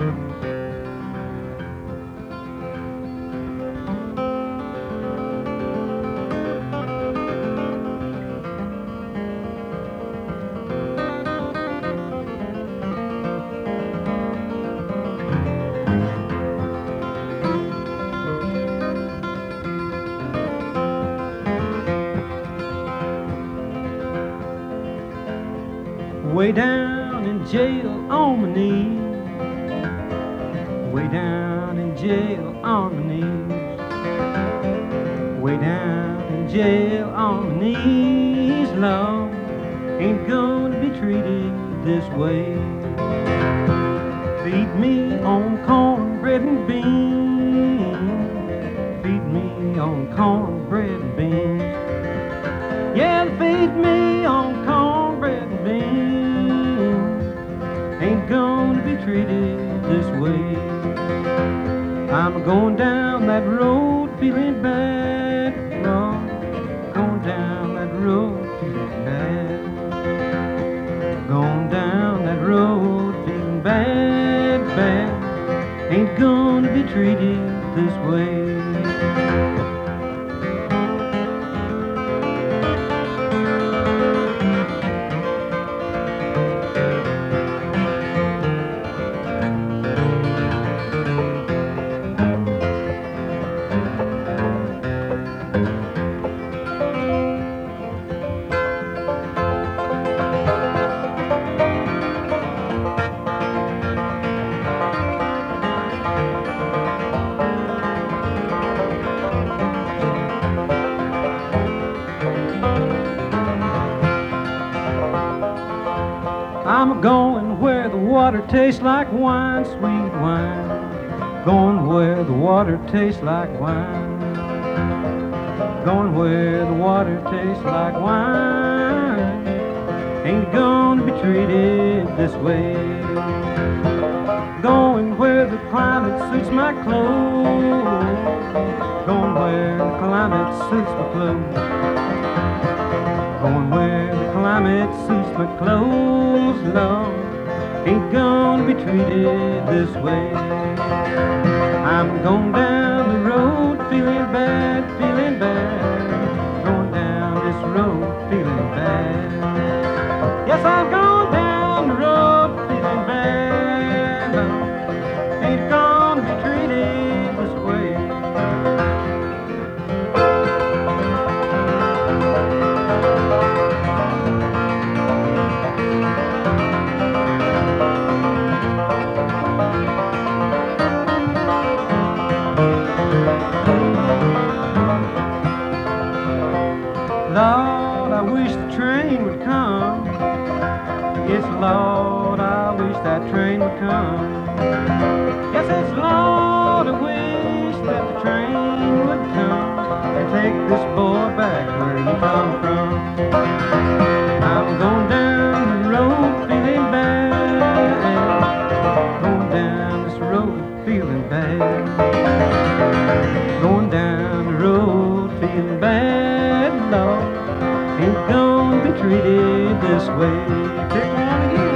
Way down in jail on my knees, way down in jail on my knees, way down in jail on my knees, Lord, ain't gonna be treated this way. Feed me on cornbread and beans, feed me on cornbread and beans, yeah, feed me on cornbread and beans. Ain't gonna be treated this way. I'm going down that road feeling bad, Lord, going down that road feeling bad, going down that road feeling bad, bad. Ain't gonna be treated this way. I'm going where the water tastes like wine, sweet wine. Going where the water tastes like wine. Going where the water tastes like wine. Ain't gonna be treated this way. Going where the climate suits my clothes. Going where the climate suits my clothes. Going where the climate suits my clothes, Lord, ain't gonna be treated this way. I'm going down the road feeling bad, feeling bad. Going down this road feeling bad. Yes, I'm going down the road feeling bad, Lord, ain't gonna be treated this way. Lord, I wish the train would come. Yes, Lord, I wish that train would come. Yes, it's Lord, I wish that the train would come and take this boy back where he come from. I'm going down the road feeling bad, going down this road feeling bad, going down the road feeling bad, Lord, ain't gonna be treated this way. Take one again.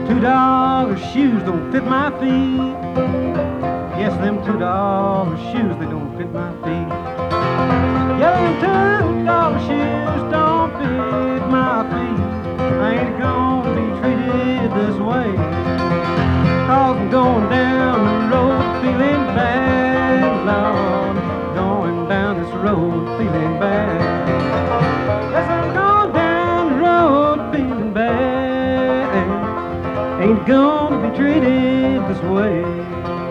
$2 shoes don't fit my feet. Yes, them $2 shoes, they don't fit my feet. Yeah, them $2 shoes don't fit my feet. I ain't gonna be treated this way, 'cause I'm going down the road feeling bad, Lord. Going down this road feeling bad. Yes, I'm going down the road feeling bad. Ain't gonna be treated this way.